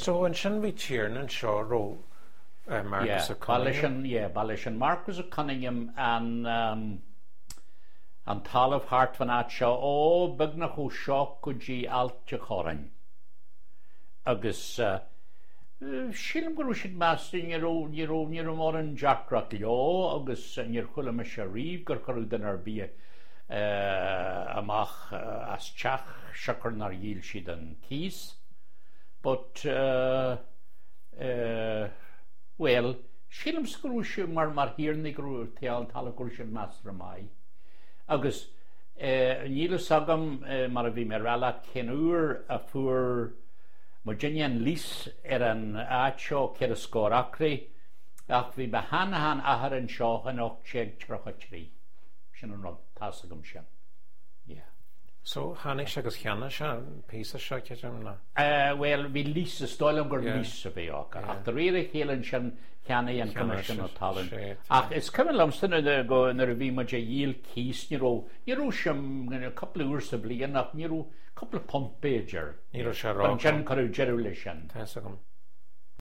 So an sin bhí tír an seo ró Marcus of Cunningham? Balishan Marcus of Cunningham and Talamh Hart van at seo bugnach ó seo go dtí ailte chorainn. Agus sílim go siad measta ní mór an Jackrat leo agus níor chuile me se riomh gur chuú den ar bí amach as teach seachar nar díl siad an cís. But well, sílim sgrú siad mar híirnig grúir teal talamh go siad measta mai. Agus nílas agam mar a bhí mar eile cinúr a fuair Virginian lís an áitseo cead a scórácraí ach bhí be hanahan ahar an seo an 833 sin an rud tas agam sin. So hánig se agus cheanna se an písa seo ceadm na? Well, bhí lís a stáilm gur lís a bhí ach de réir chéann sin cheannaí an commission ó talann. Ach is cuminn lamstan go nar a bhí muid a díal cís níró sem couple úr sa blian ach níró couple pump Beir. Níró se rá. An sin chuú jeú lei sin. Tás agam.